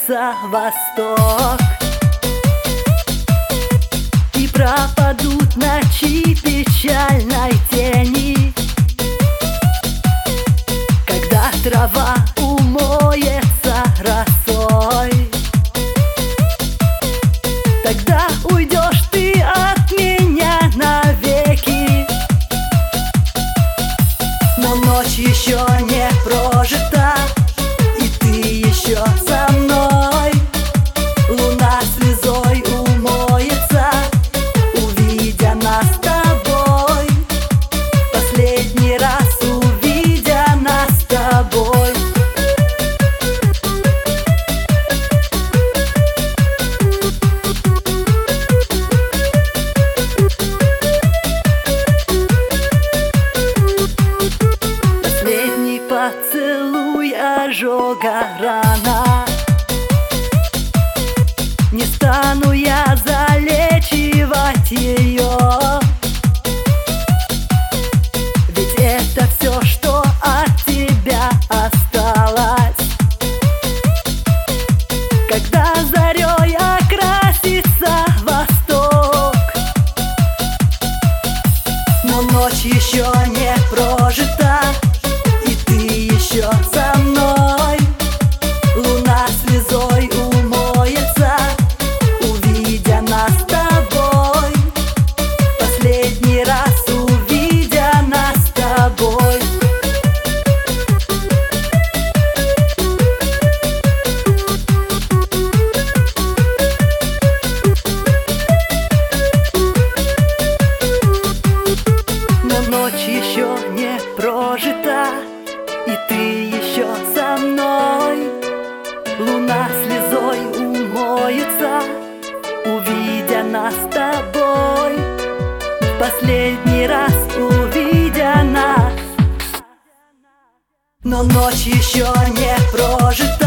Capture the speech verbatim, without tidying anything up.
умоется восток, и пропадут ночи печальной тени, когда трава умоется росой. Тогда уйдешь ты от меня навеки, но ночь еще не прожита, и ты еще со мной. Луна слезой умоется, увидя нас с тобой, последний раз увидя нас с тобой. Последний поцелуй ожога рана, не стану я залечивать ее, ведь это все, что от тебя осталось. Когда зарей окрасится восток, но ночь еще не прожита, и ты еще со мной. Луна слезой умоется, увидя нас с тобой, последний раз увидя нас с тобой. Но ночь еще не прожита, и ты еще со мной. Луна слезой умоется, увидя нас с тобой, последний раз увидя нас. Но ночь еще не прожита,